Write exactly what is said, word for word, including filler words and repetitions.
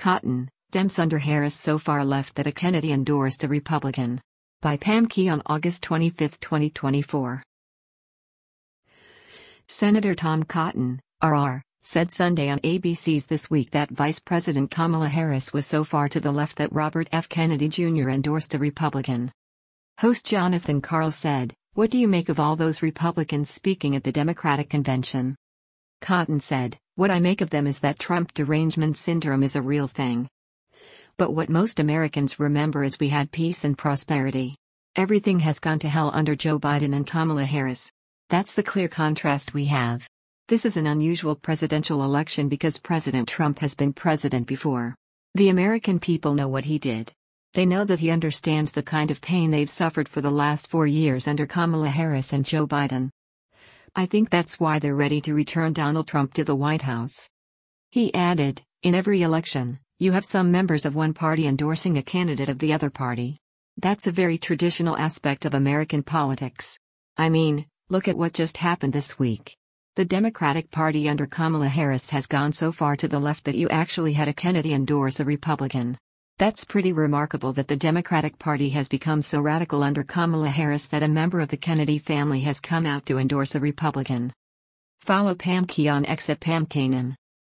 Cotton, Dems under Harris so far left that a Kennedy endorsed a Republican. By Pam Key on August twenty-fifth, twenty twenty-four. Senator Tom Cotton, R R, said Sunday on A B C's This Week that Vice President Kamala Harris was so far to the left that Robert F. Kennedy Junior endorsed a Republican. Host Jonathan Karl said, "What do you make of all those Republicans speaking at the Democratic convention?" Cotton said, "What I make of them is that Trump derangement syndrome is a real thing. But what most Americans remember is we had peace and prosperity. Everything has gone to hell under Joe Biden and Kamala Harris. That's the clear contrast we have. This is an unusual presidential election because President Trump has been president before. The American people know what he did. They know that he understands the kind of pain they've suffered for the last four years under Kamala Harris and Joe Biden. I think that's why they're ready to return Donald Trump to the White House." He added, "In every election, you have some members of one party endorsing a candidate of the other party. That's a very traditional aspect of American politics. I mean, look at what just happened this week. The Democratic Party under Kamala Harris has gone so far to the left that you actually had a Kennedy endorse a Republican. That's pretty remarkable that the Democratic Party has become so radical under Kamala Harris that a member of the Kennedy family has come out to endorse a Republican." Follow Pam Key on X at Pam Kanan.